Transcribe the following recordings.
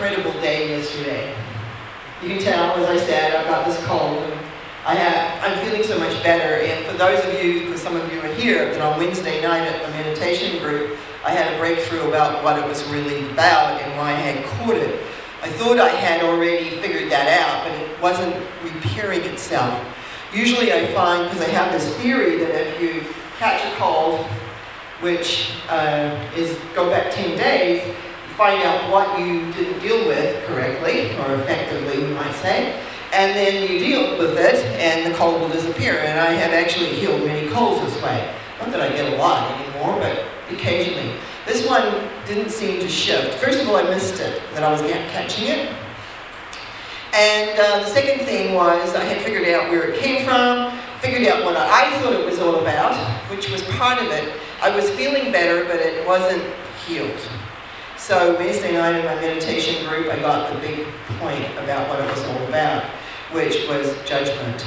incredible day yesterday. You can tell, as I said, I've got this cold. And I'm feeling so much better. And for those of you, because some of you are here, that on Wednesday night at the meditation group, I had a breakthrough about what it was really about and why I had caught it. I thought I had already figured that out, but it wasn't repairing itself. Usually I find, because I have this theory, that if you catch a cold, which is go back 10 days, find out what you didn't deal with correctly, or effectively, we might say, and then you deal with it, and the cold will disappear. And I have actually healed many colds this way. Not that I get a lot anymore, but occasionally. This one didn't seem to shift. First of all, I missed it, that I was catching it. And the second thing was I had figured out where it came from, figured out what I thought it was all about, which was part of it. I was feeling better, but it wasn't healed. So Wednesday night in my meditation group, I got the big point about what it was all about, which was judgment.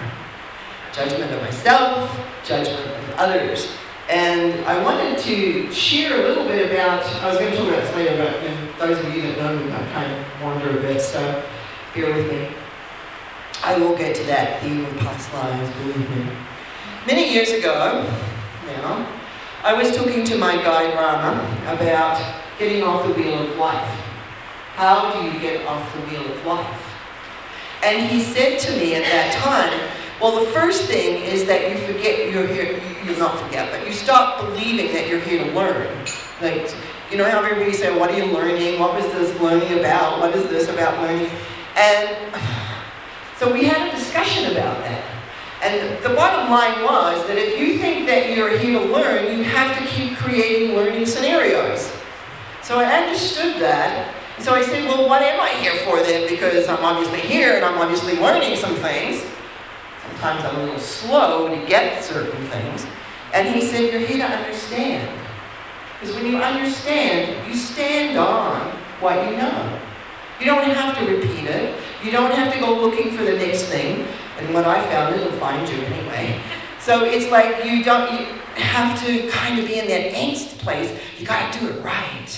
Judgment of myself, judgment of others. And I wanted to share a little bit about, I was going to talk about this later, but those of you that know me, I kind of wander a bit, so bear with me. I will get to that theme of past lives, believe me. Many years ago, now, I was talking to my guide Rama about getting off the wheel of life. How do you get off the wheel of life? And he said to me at that time, well, the first thing is that you forget you're here, you not forget, but you stop believing that you're here to learn. Like, you know how everybody say, what are you learning? What was this learning about? What is this about learning? And so we had a discussion about that. And the bottom line was that if you think that you're here to learn, you have to keep creating learning scenarios. So I understood that. And so I said, well, what am I here for then? Because I'm obviously here and I'm obviously learning some things. Sometimes I'm a little slow to get certain things. And he said, you're here to understand. Because when you understand, you stand on what you know. You don't have to repeat it. You don't have to go looking for the next thing. And what I found, it'll find you anyway. So it's like you have to kind of be in that angst place. You got to do it right.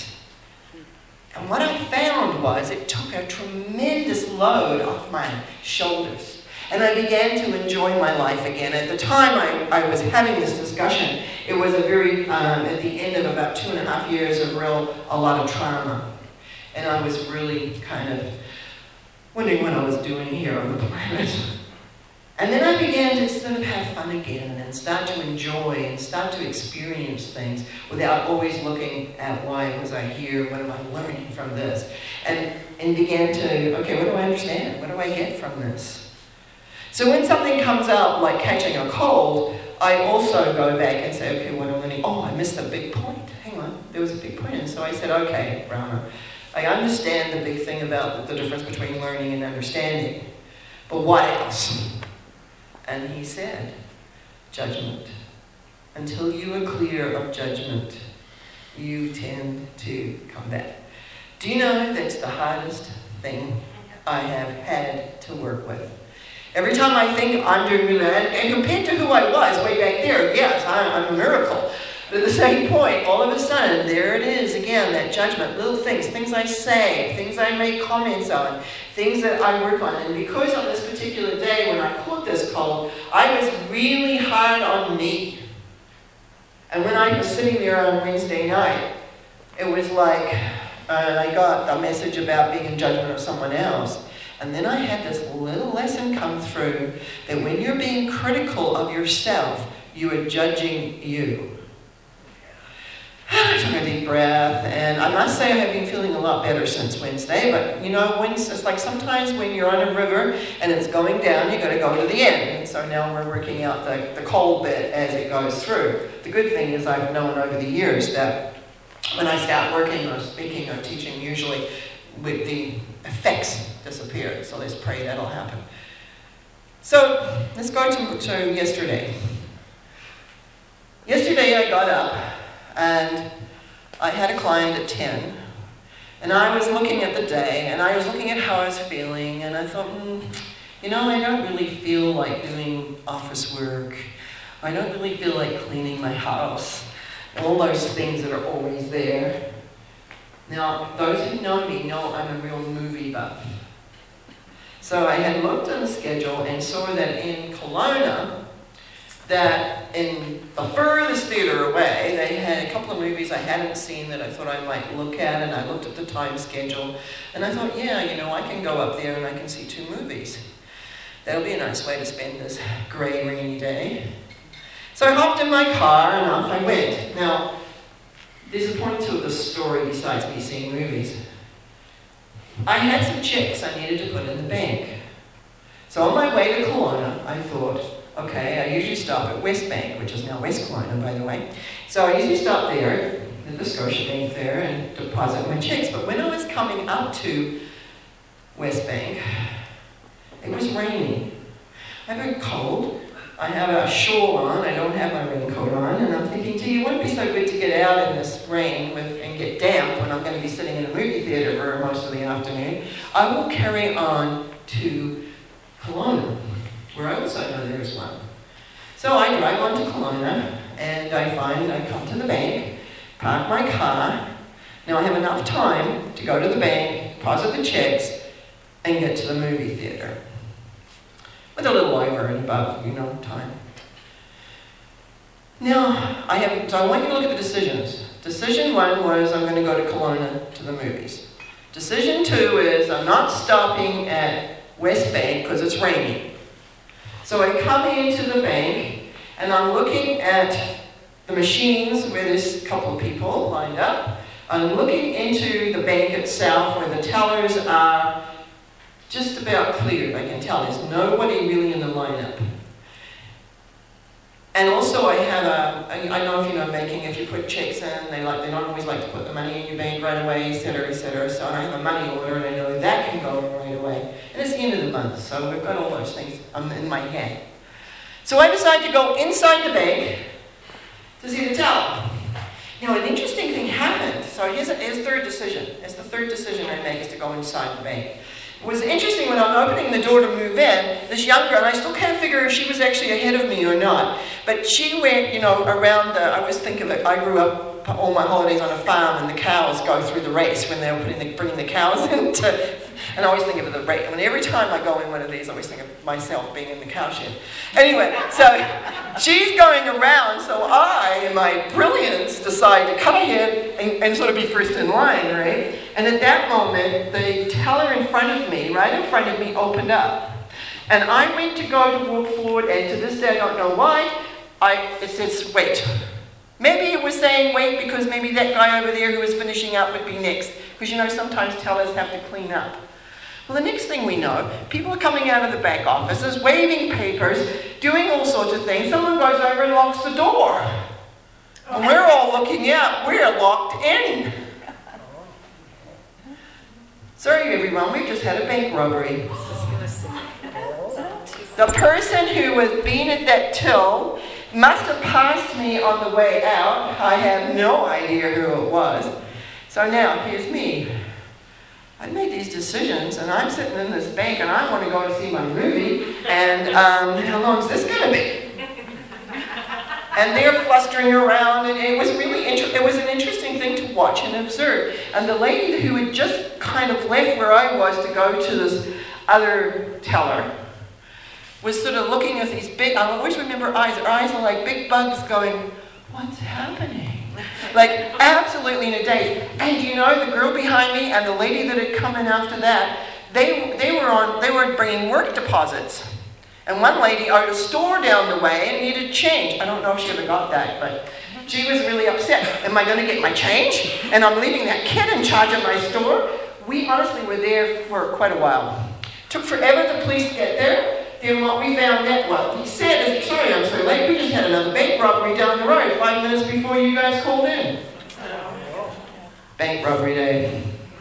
And what I found was it took a tremendous load off my shoulders. And I began to enjoy my life again. At the time I was having this discussion, it was a very, at the end of about 2.5 years of a lot of trauma. And I was really kind of wondering what I was doing here on the planet. And then I began to sort of have fun again and start to enjoy and start to experience things without always looking at why was I here, what am I learning from this? And began to, okay, what do I understand? What do I get from this? So when something comes up like catching a cold, I also go back and say, okay, what am I learning? Oh, I missed a big point. Hang on, there was a big point. And so I said, okay, Rama, I understand the big thing about the difference between learning and understanding. But what else? And he said, judgment. Until you are clear of judgment, you tend to come back. Do you know that's the hardest thing I have had to work with? Every time I think I'm doing really bad, and compared to who I was way back there, yes, I'm a miracle. But at the same point, all of a sudden, there it is again, that judgment, little things I say, things I make comments on, things that I work on. And because on this particular day when I caught this cold, I was really hard on me. And when I was sitting there on Wednesday night, it was like I got a message about being in judgment of someone else. And then I had this little lesson come through that when you're being critical of yourself, you are judging you. I took a deep breath, and I must say I have been feeling a lot better since Wednesday, but you know, it's like sometimes when you're on a river and it's going down, you've got to go to the end. And so now we're working out the cold bit as it goes through. The good thing is I've known over the years that when I start working or speaking or teaching, usually with the effects disappear. So let's pray that'll happen. So let's go to yesterday. Yesterday I got up and I had a client at 10, and I was looking at the day, and I was looking at how I was feeling, and I thought, you know, I don't really feel like doing office work. I don't really feel like cleaning my house. All those things that are always there. Now, those who know me know I'm a real movie buff. So I had looked on the schedule and saw that in Kelowna, that in the furthest theatre away, they had a couple of movies I hadn't seen that I thought I might look at, and I looked at the time schedule, and I thought, yeah, you know, I can go up there and I can see 2 movies. That'll be a nice way to spend this grey, rainy day. So I hopped in my car and off I went. Now, there's a point to the story besides me seeing movies. I had some checks I needed to put in the bank. So on my way to Kelowna, I thought, okay, I usually stop at Westbank, which is now West Kelowna, by the way. So I usually stop there, at the Scotiabank there, and deposit my checks. But when I was coming up to Westbank, it was raining. I'm very cold. I have a shawl on, I don't have my raincoat on, and I'm thinking, gee, it wouldn't be so good to get out in this rain and get damp when I'm going to be sitting in a movie theatre for most of the afternoon. I will carry on to Kelowna, where I also know there is one. So I drive on to Kelowna, and I come to the bank, park my car. Now I have enough time to go to the bank, deposit the checks, and get to the movie theatre. With a little over and above, you know, time. Now, so I want you to look at the decisions. Decision 1 was I'm going to go to Kelowna to the movies. Decision 2 is I'm not stopping at Westbank because it's raining. So I come into the bank and I'm looking at the machines where there's a couple of people lined up. I'm looking into the bank itself where the tellers are just about cleared. I can tell there's nobody really in the lineup. And also I have I know if you know banking, if you put checks in, they don't always like to put the money in your bank right away, etc., etc. So I have a money order and I know that can go in right away. And it's the end of the month, so we've got all those things in my head. So I decided to go inside the bank to see the teller. Now an interesting thing happened. So here's third decision. It's the third decision I make is to go inside the bank. It was interesting when I'm opening the door to move in, this young girl, and I still can't figure if she was actually ahead of me or not, but she went, you know, around I always think of it, I grew up all my holidays on a farm and the cows go through the race when they were bringing the cows in and I always think of the race. I mean, every time I go in one of these, I always think of myself being in the cow shed. Anyway, so she's going around, so I, in my brilliance, decide to come ahead and sort of be first in line, right? And at that moment, the teller in front of me, right in front of me, opened up. And I went to go to walk forward, and to this day, I don't know why, it says, wait. Maybe it was saying wait because maybe that guy over there who was finishing up would be next. Because you know, sometimes tellers have to clean up. Well, the next thing we know, people are coming out of the back offices, waving papers, doing all sorts of things. Someone goes over and locks the door. And we're all looking out. We're locked in. Sorry, everyone, we've just had a bank robbery. The person who was being at that till must have passed me on the way out. I have no idea who it was. So now, here's me. I made these decisions, and I'm sitting in this bank, and I want to go and see my movie, and how long is this going to be? And they're flustering around, and it was really it was an interesting thing to watch and observe. And the lady who had just kind of left where I was to go to this other teller was sort of looking at these big, I always remember eyes. Her eyes are like big bugs going, what's happening? Like, absolutely in a daze. And you know, the girl behind me and the lady that had come in after that, they were bringing work deposits. And one lady owed a store down the way and needed change. I don't know if she ever got that, but she was really upset. Am I going to get my change? And I'm leaving that kid in charge of my store? We honestly were there for quite a while. Took forever the police to get there. Then what we found out, well, he said, sorry I'm so late, we just had another bank robbery down the road 5 minutes before you guys called in. Bank robbery day.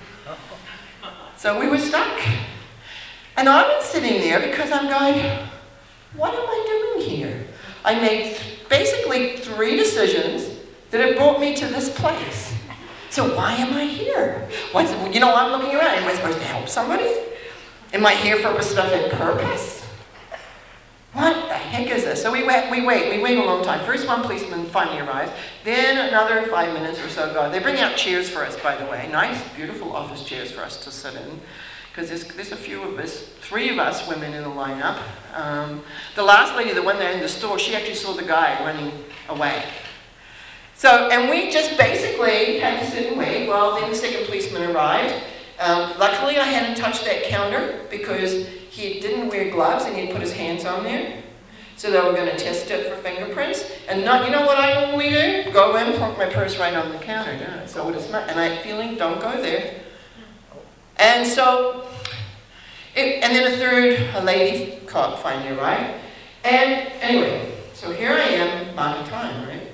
So we were stuck. And I was sitting there because I'm going, what am I doing here? I made basically 3 decisions that have brought me to this place. So why am I here? You know, I'm looking around. Am I supposed to help somebody? Am I here for a specific purpose? what the heck is this? So we wait a long time. First one policeman finally arrives, then another 5 minutes or so go. They bring out chairs for us, by the way, nice, beautiful office chairs for us to sit in, because there's a few of us, 3 of us women in the lineup. The last lady, the one there in the store, she actually saw the guy running away. So, and we just basically had to sit and wait while then the second policeman arrived. Luckily, I hadn't touched that counter because he didn't wear gloves and he'd put his hands on there. So they were going to test it for fingerprints. And not, you know what I normally do? Go in, plunk my purse right on the counter. Yeah, so it's not, and I'm feeling, don't go there. And so, and then a lady cop finally arrived. And anyway, so here I am, marking time, right?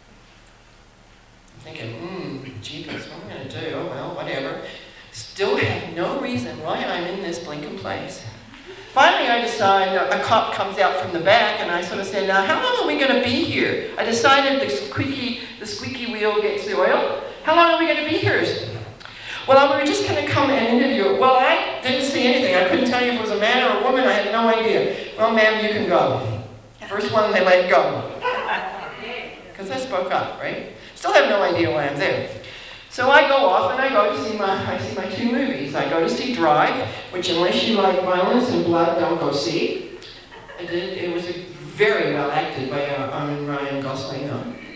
I'm thinking, jeepers, what am I going to do? Oh well, whatever. Still have no reason why I'm in this blinking place. Finally, I decide, a cop comes out from the back, and I sort of say, now, how long are we going to be here? I decided the squeaky wheel gets the oil. How long are we going to be here? Well, we were just going to come and interview. Well, I didn't see anything. I couldn't tell you if it was a man or a woman. I had no idea. Well, ma'am, you can go. First one, they let go. Because I spoke up, right? Still have no idea why I'm there. So I go off and I go to see my 2 movies. I go to see Drive, which unless you like violence and blood, don't go see. It was very well acted by Ryan Gosling.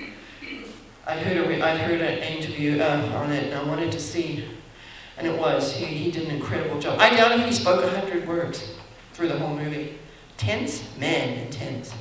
I'd heard an interview on it and I wanted to see, and it was. He did an incredible job. I doubt if he spoke 100 words through the whole movie. Tense? Man, intense.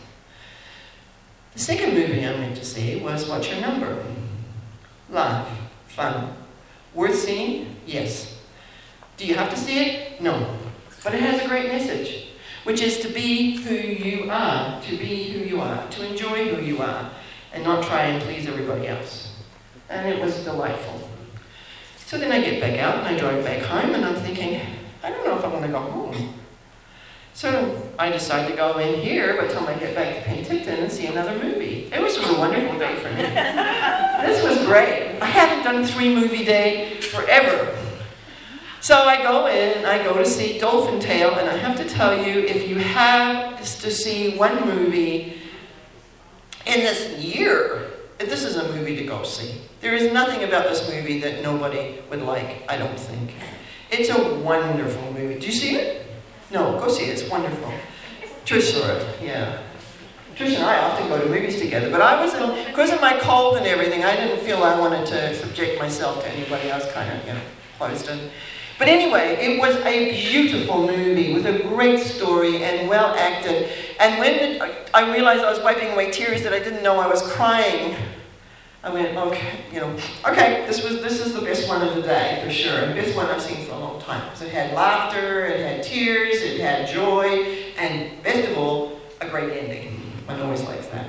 The second movie I went to see was What's Your Number? Live. Fun. Worth seeing? Yes. Do you have to see it? No. But it has a great message, which is to be who you are, to enjoy who you are, and not try and please everybody else. And it was delightful. So then I get back out and I drive back home and I'm thinking, I don't know if I want to go home. So I decide to go in here by the time I get back to Penticton and see another movie. It was a wonderful day for me. This was great. I haven't done a 3-movie day forever. So I go in, I go to see Dolphin Tale, and I have to tell you, if you have to see one movie in this year, this is a movie to go see. There is nothing about this movie that nobody would like, I don't think. It's a wonderful movie. Do you see it? No, go see it. It's wonderful. Trish saw it, yeah. Trish and I often go to movies together, but I was, because of my cold and everything, I didn't feel I wanted to subject myself to anybody. I was kind of, closed in. But anyway, it was a beautiful movie with a great story and well acted. And when I realized I was wiping away tears that I didn't know I was crying, I went, okay, this is the best one of the day, for sure. The best one I've seen for a long time. Because it had laughter, it had tears, it had joy, and best of all, a great ending. One always likes that.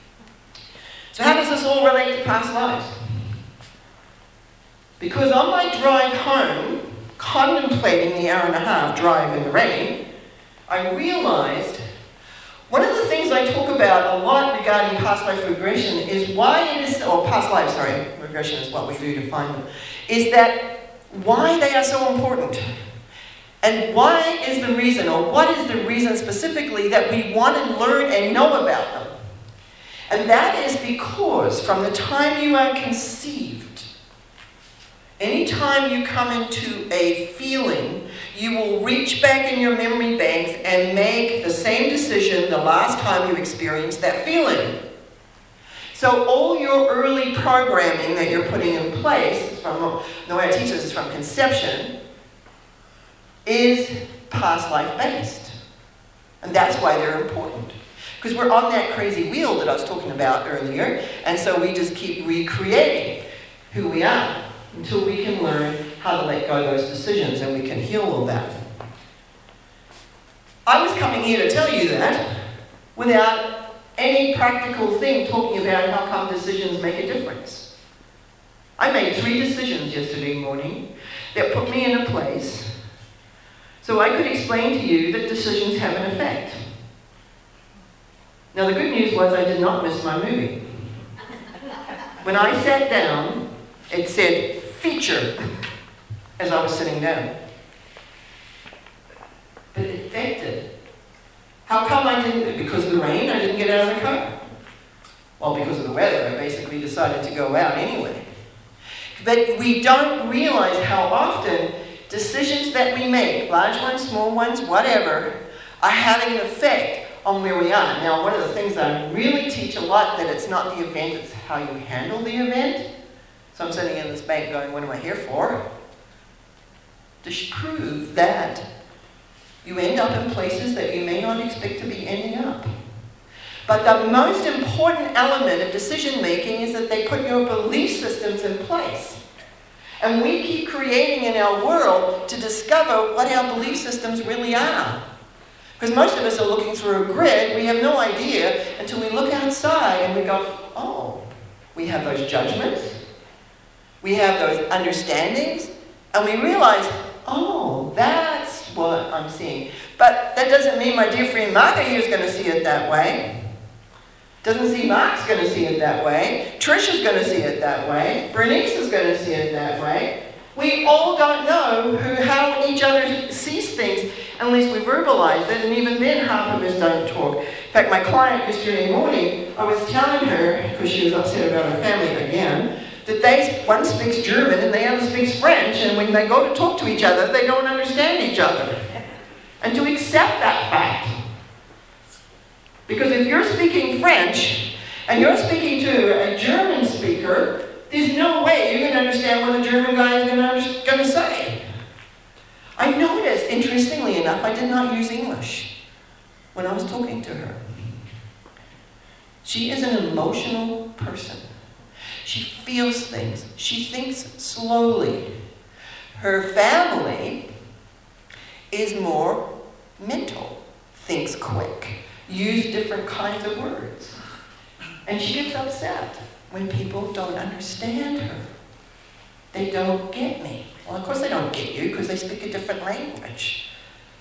So how does this all relate to past lives? Because on my drive home, contemplating the hour-and-a-half drive in the rain, I realized one of the things I talk about a lot regarding past life regression is regression is what we do to find them, is that why they are so important. And why is the reason, or what is the reason specifically that we want to learn and know about them? And that is because from the time you are conceived, anytime you come into a feeling, you will reach back in your memory banks and make the same decision the last time you experienced that feeling. So all your early programming that you're putting in place, from the way I teach this is from conception, is past life based. And that's why they're important. Because we're on that crazy wheel that I was talking about earlier, and so we just keep recreating who we are until we can learn how to let go of those decisions and we can heal all that. I was coming here to tell you that without any practical thing talking about how come decisions make a difference. I made 3 decisions yesterday morning that put me in a place so I could explain to you that decisions have an effect. Now the good news was I did not miss my movie. When I sat down, it said feature as I was sitting down. But it affected How come I didn't? Because of the rain, I didn't get out of the car. Well, because of the weather, I basically decided to go out anyway. But we don't realize how often decisions that we make, large ones, small ones, whatever, are having an effect on where we are. Now, one of the things that I really teach a lot, that it's not the event, it's how you handle the event. So I'm sitting in this bank going, what am I here for? To prove that you end up in places that you may not expect to be ending up. But the most important element of decision making is that they put your belief systems in place. And we keep creating in our world to discover what our belief systems really are. Because most of us are looking through a grid, we have no idea until we look outside and we go, oh, we have those judgments, we have those understandings, and we realize, oh, that's what I'm seeing. But that doesn't mean my dear friend Martha here is going to see it that way. Doesn't see Mark's going to see it that way. Trisha's going to see it that way. Bernice is going to see it that way. We all don't know how each other sees things unless we verbalize it, and even then half of us don't talk. In fact, my client yesterday morning, I was telling her, because she was upset about her family again, that one speaks German and the other speaks French, and when they go to talk to each other, they don't understand each other. And to accept that fact. Because if you're speaking French, and you're speaking to a German speaker, there's no way you're going to understand what the German guy is going to say. I noticed, interestingly enough, I did not use English when I was talking to her. She is an emotional person. She feels things. She thinks slowly. Her family is more mental, thinks quick, use different kinds of words. And she gets upset when people don't understand her. They don't get me. Well, of course they don't get you because they speak a different language.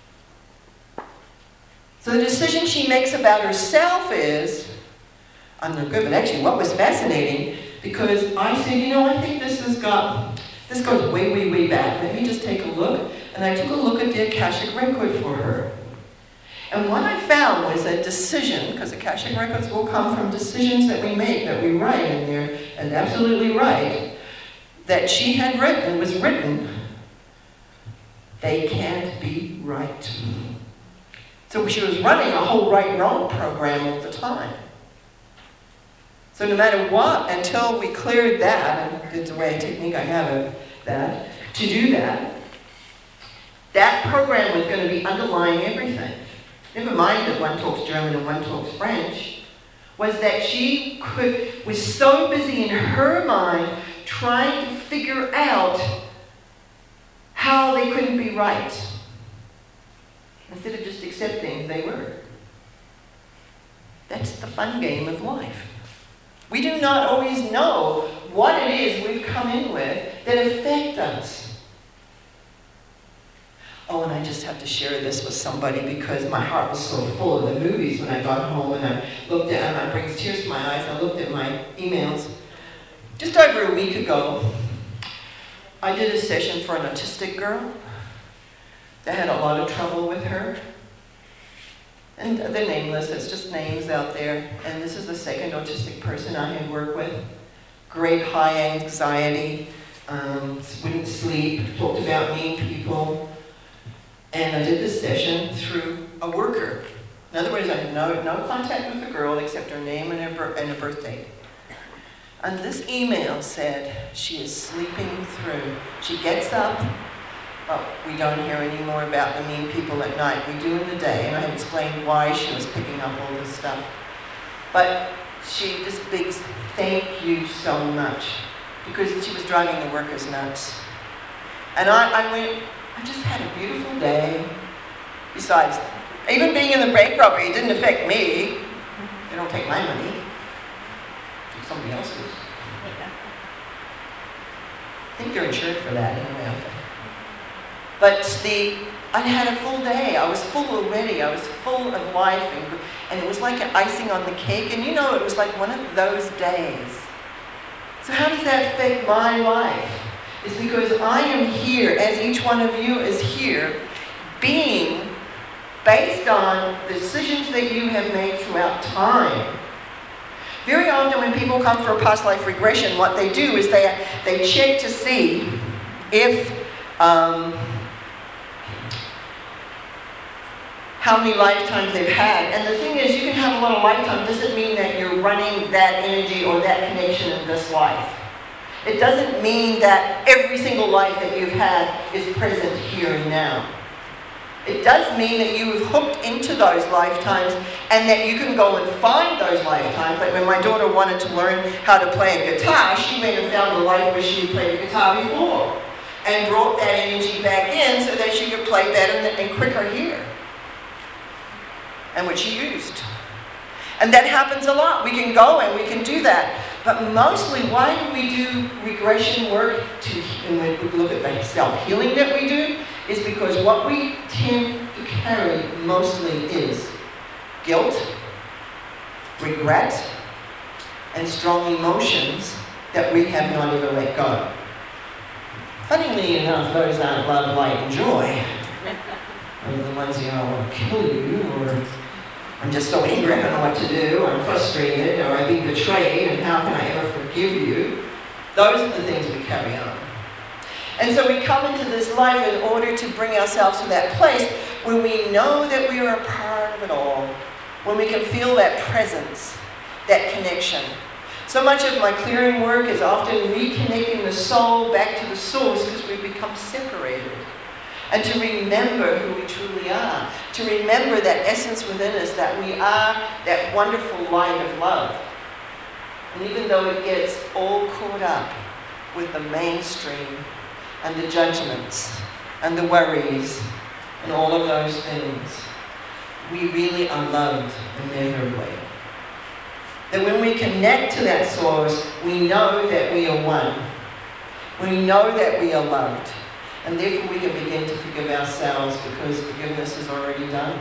So the decision she makes about herself is, I'm no good, but actually what was fascinating, because I said, you know, I think this goes way, way, way back. Let me just take a look. And I took a look at the Akashic record for her. And what I found was a decision, because Akashic records will come from decisions that we make, that we write in there, and absolutely right, that she had written, was written, they can't be right. So she was running a whole right-wrong program all the time. So no matter what, until we cleared that, and it's a way, a technique I have of that, to do that, that program was going to be underlying everything. Never mind that one talks German and one talks French, was that she was so busy in her mind trying to figure out how they couldn't be right, instead of just accepting they were. That's the fun game of life. We do not always know what it is we've come in with that affect us. Oh, and I just have to share this with somebody because my heart was so full of the movies when I got home, and I looked at, and it brings tears to my eyes, I looked at my emails. Just over a week ago, I did a session for an autistic girl that had a lot of trouble with her. And they're nameless, it's just names out there. And this is the second autistic person I had worked with. Great high anxiety, wouldn't sleep, talked about mean people. And I did this session through a worker. In other words, I had no contact with the girl except her name and her birth date. And this email said she is sleeping through. She gets up. Well, we don't hear any more about the mean people at night. We do in the day, and I had explained why she was picking up all this stuff. But she just begs, thank you so much, because she was driving the workers nuts. And I went, I just had a beautiful day. Besides, even being in the bank robbery, it didn't affect me. They don't take my money. It's somebody else's. I think they're insured for that anyway. But I had a full day. I was full already. I was full of life, and it was like an icing on the cake. And you know, it was like one of those days. So how does that affect my life? It's because I am here, as each one of you is here, being based on the decisions that you have made throughout time. Very often when people come for a past life regression, what they do is they check to see if how many lifetimes they've had. And the thing is, you can have a lot of lifetimes. Doesn't mean that you're running that energy or that connection in this life. It doesn't mean that every single life that you've had is present here and now. It does mean that you have hooked into those lifetimes and that you can go and find those lifetimes. Like when my daughter wanted to learn how to play a guitar, she went and found a life where she had played a guitar before and brought that energy back in so that she could play better and quicker here. And which she used. And that happens a lot. We can go and we can do that. But mostly, why do we do regression work and we look at the self-healing that we do, is because what we tend to carry mostly is guilt, regret, and strong emotions that we have not even let go. Funnily enough, those aren't love, light, and joy. Or the ones, I want to kill you, or I'm just so angry, I don't know what to do, or I'm frustrated, or I've been betrayed, and how can I ever forgive you? Those are the things we carry on. And so we come into this life in order to bring ourselves to that place where we know that we are a part of it all, when we can feel that presence, that connection. So much of my clearing work is often reconnecting the soul back to the source because we've become separated. And to remember who we truly are. To remember that essence within us, that we are that wonderful light of love. And even though it gets all caught up with the mainstream and the judgments and the worries and all of those things, we really are loved immeasurably. That when we connect to that source, we know that we are one. We know that we are loved. And therefore we can begin to forgive ourselves because forgiveness is already done.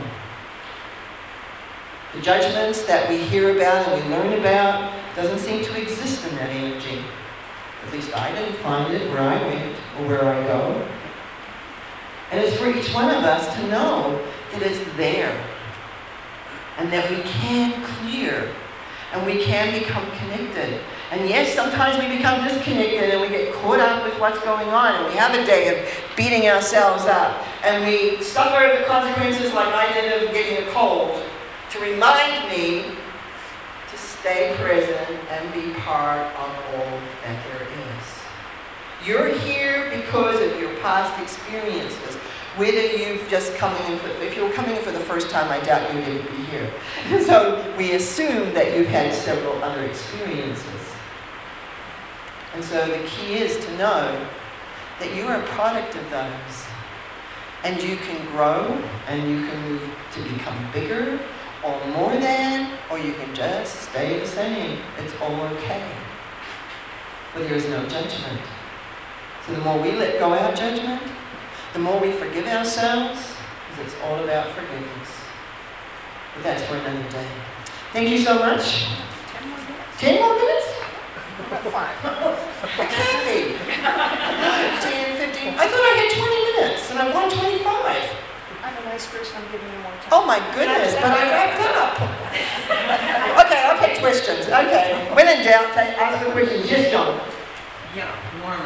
The judgments that we hear about and we learn about doesn't seem to exist in that energy. At least I didn't find it where I went or where I go. And it's for each one of us to know that it's there. And that we can clear. And we can become connected. And yes, sometimes we become disconnected and we get caught up with what's going on. And we have a day of beating ourselves up. And we suffer the consequences like I did of getting a cold. To remind me to stay present and be part of all that there is. You're here because of your past experiences. Whether you've just come in for, if you're coming in for the first time, I doubt you didn't be here. So we assume that you've had several other experiences. And so the key is to know that you are a product of those. And you can grow, and you can move to become bigger, or more than, or you can just stay the same. It's all okay. But there is no judgment. So the more we let go of our judgment, the more we forgive ourselves, because it's all about forgiveness. But that's for another day. Thank you so much. 10 more minutes? About 5. It can't be. 10, 15. I thought I had 20 minutes, and I won 25. I'm a nice person, I'm giving you more time. Oh my goodness, but I wrapped up. Okay, I'll take questions. Okay. When in doubt, ask the questions. Yes, John. Yeah, Norma.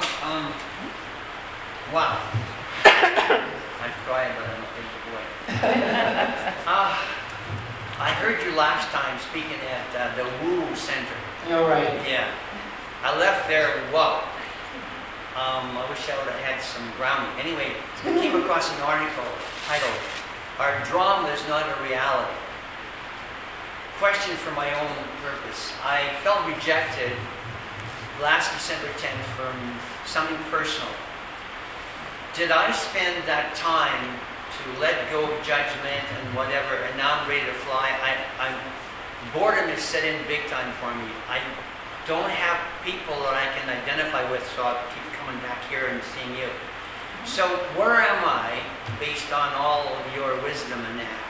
Wow. I'm crying, but I'm a big boy. I heard you last time speaking at the Wu Center. You're right. Yeah. I left there, wow. I wish I would have had some grounding. Anyway, I came across an article titled, "Our Drama is Not a Reality." Question for my own purpose. I felt rejected last December 10th from something personal. Did I spend that time to let go of judgment and whatever, and now I'm ready to fly? Boredom is set in big time for me. I don't have people that I can identify with, so I'll keep coming back here and seeing you. So where am I, based on all of your wisdom and that?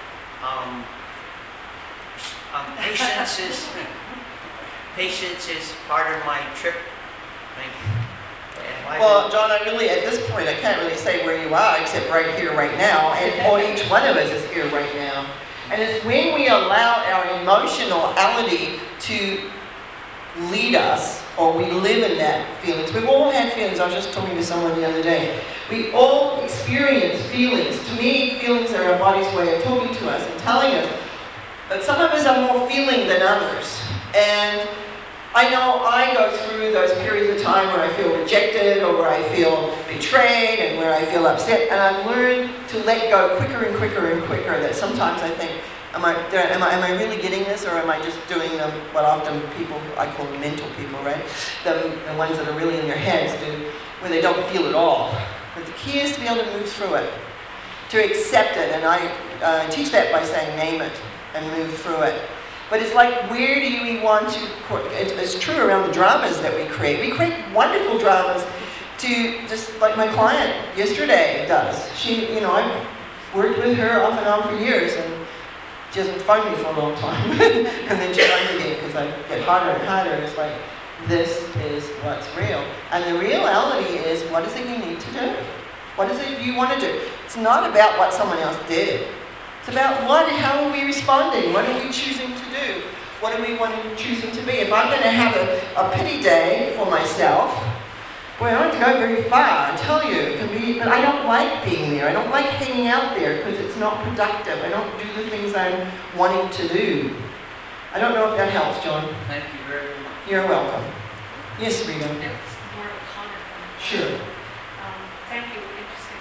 Patience is part of my trip. Thank you. Well, John, I really, at this point, I can't really say where you are, except right here, right now, and or each one of us is here right now. And it's when we allow our emotionality to lead us, or we live in that feelings. We've all had feelings. I was just talking to someone the other day. We all experience feelings. To me, feelings are our body's way of talking to us and telling us. But some of us are more feeling than others. And I know I go through those periods of time where I feel rejected, or where I feel betrayed, and where I feel upset. And I've learned to let go quicker and quicker and quicker. That sometimes I think, am I really getting this, or am I just doing what often people, I call mental people, right? The ones that are really in their heads do, where they don't feel it all. But the key is to be able to move through it, to accept it. And I teach that by saying name it and move through it. But it's like, where do we want to, it's true around the dramas that we create. We create wonderful dramas to, just like my client yesterday does. She, I've worked with her off and on for years, and she hasn't phoned me for a long time. And then she phones again, because I get harder and harder. It's like, this is what's real. And the reality is, what is it you need to do? What is it you want to do? It's not about what someone else did. It's about how are we responding? What are we choosing to do? What are we choosing to be? If I'm going to have a pity day for myself, well, I don't have to go very far, I tell you. It can be, but I don't like being there. I don't like hanging out there because it's not productive. I don't do the things I'm wanting to do. I don't know if that helps, John. Thank you very much. You're welcome. Yes, Rita. It's more of a comment than a Sure. Thank you. Interesting.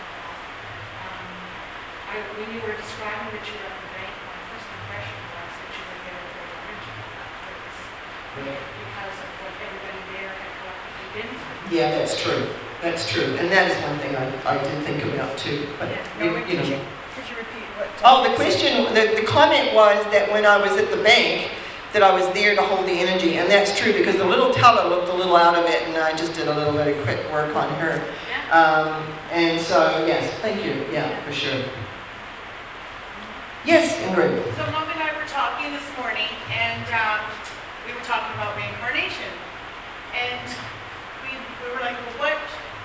When you were describing that you were at the bank, my first impression was that you were getting very energy from that place because of what everybody there had collectively been through. Yeah, that's true. That's true. And that is one thing I did think about too. But, Could you repeat what? Oh, the question, the comment was that when I was at the bank, that I was there to hold the energy. And that's true, because the little teller looked a little out of it, and I just did a little bit of quick work on her. Yeah. And so, yes, thank you. Yeah, for sure. Yes, Ingrid. So Mom and I were talking this morning, and we were talking about reincarnation. And we were like, well,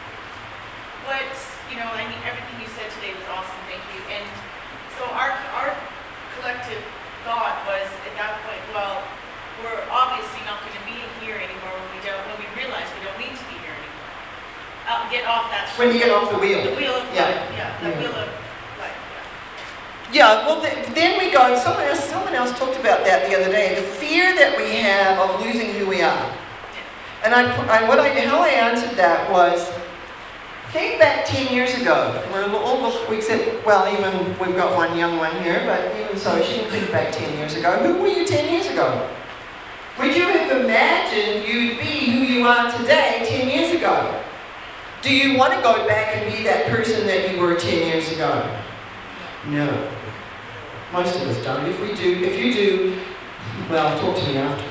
everything you said today was awesome, thank you. And so our collective thought was at that point, well, we're obviously not going to be here anymore when we realize we don't need to be here anymore. Get off that. When you get off the wheel. The wheel of life, the wheel of life, Yeah, well, then we go, and someone else talked about that the other day, the fear that we have of losing who we are. And how I answered that was, think back 10 years ago. We said, well, even we've got one young one here, but even so, she can think back 10 years ago. Who were you 10 years ago? Would you have imagined you'd be who you are today 10 years ago? Do you want to go back and be that person that you were 10 years ago? No. Most of us don't. If you do, well, talk to me after.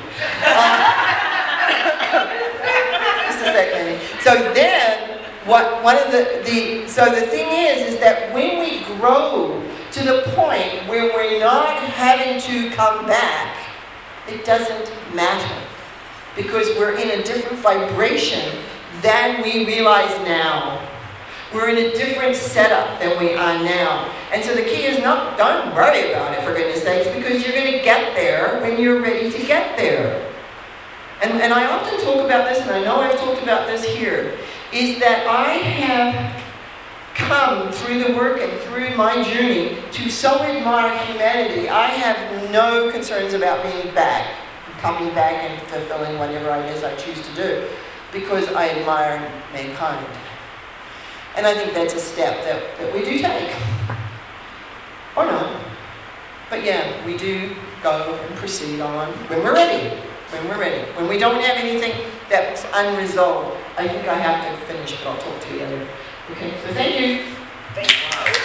Just a second. So then, so the thing is that when we grow to the point where we're not having to come back, it doesn't matter, because we're in a different vibration than we realize now. We're in a different setup than we are now. And so the key is don't worry about it, for goodness sakes, because you're going to get there when you're ready to get there. And I often talk about this, and I know I've talked about this here, is that I have come through the work and through my journey to so admire humanity. I have no concerns about being back, coming back and fulfilling whatever it is I choose to do, because I admire mankind. And I think that's a step that we do take. Or not. But yeah, we do go and proceed on when we're ready. When we're ready. When we don't have anything that's unresolved. I think I have to finish, but I'll talk to you later. Okay, so thank you. Thank you.